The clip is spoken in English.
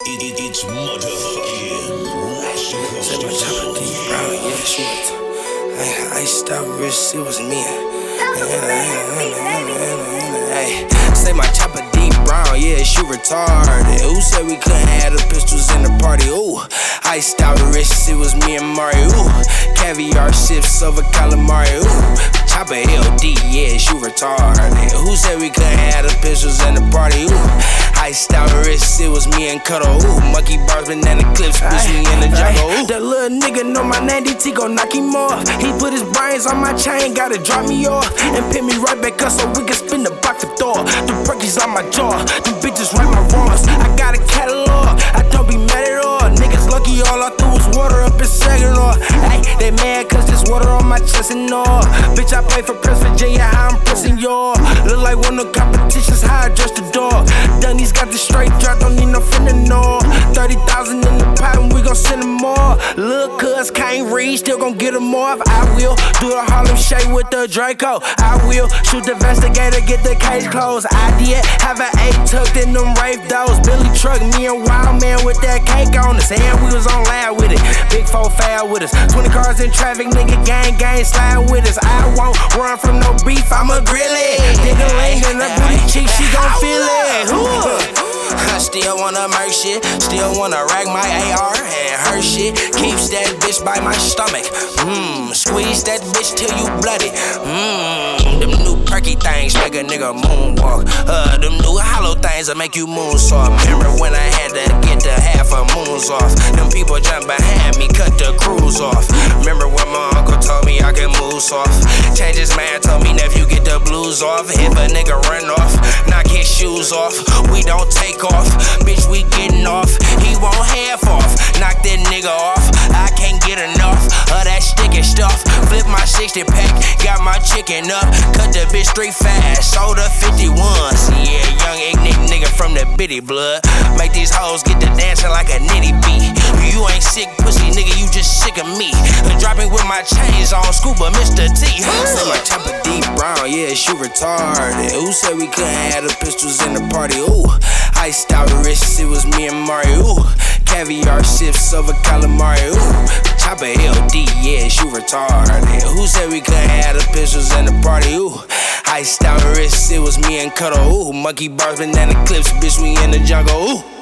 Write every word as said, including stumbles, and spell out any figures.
It's motherfucking West Coast. Say my chopper deep brown, yeah, she was. I iced out wrist, it was me. Hey, say my chopper deep brown, yeah, she retarded. Who said we couldn't have the pistols in the party? Ooh, iced out wrist, it was me and Mario. Ooh, caviar sips over calamari. Ooh, chopper L D, yeah, she retarded. Who said we couldn't have the pistols in the party? Ooh, iced out wrist, it was me and Cuddle. Ooh, monkey bars, banana clips, bitch, me in the jungle. Ooh, that little nigga know my name, D T gon' knock him off. He put his brains on my chain, gotta drop me off and pin me right back up so we can spin the block for door. The perkies on my jaw, them bitches right my wrongs. I got a catalog, I don't be mad at all. Niggas lucky, all I threw was water up in Saginaw. Ay, they mad cause there's water on my chest and all. Bitch, I play for Prince Virginia, how I'm pressing y'all. Look like one of the competitions, how I dress the dog. Dunny's got the straight drop, don't need no fentanyl. thirty thousand in the pot and we gon' send them more. Lil' cuz can't read, still gon' get them off. I will do the Harlem Shake with the Draco. I will shoot the investigator, get the case closed. I did have an eight tucked in them rape doors. Billy truck, me and Wild Man with that cake on us. And we was on loud with it, big four foul with us. twenty cars in traffic, nigga, gang, gang, slide with us. I won't run from no beef, I'm a grilly. Digga lane in her booty cheek, she gon' feel it. Ooh. I still wanna murk shit, still wanna rack my A R and her shit. Keeps that bitch by my stomach. Mmm, squeeze that bitch till you bloody. Mmm, them new perky things make a nigga moonwalk. Uh, them new hollow things that make you moonsault. Remember when I had to get the half a moons off? Them people jump behind me, cut the cruise off. Remember when my uncle told me I could move soft? Change his man, told me nephew get the blues off. If a nigga run off, knock his shoes off. We don't take off, bitch, we getting off. He won't half off, knock that nigga off. I can't get enough of that sticky stuff. Flip my sixty pack, got my chicken up. Cut the bitch straight fast, sold her fifty-ones. Yeah, young ignorant nigga from the bitty blood. Make these hoes get to dancing like a nitty beat. You ain't sick pussy nigga, you just sick of me. Dropping with my chains on, scuba Mister T. Say my chopper deep brown, yeah, she retarded. Who said we couldn't have the pistols in the party? Ooh, iced out wrist, it was me and Mario. Ooh, caviar sips over calamari. Ooh, chopper L D, yeah, she retarded. Who said we couldn't have the pistols in the party? Ooh, iced out wrist, it was me and Cuddle. Ooh, monkey bars, banana clips, bitch, we in the jungle. Ooh.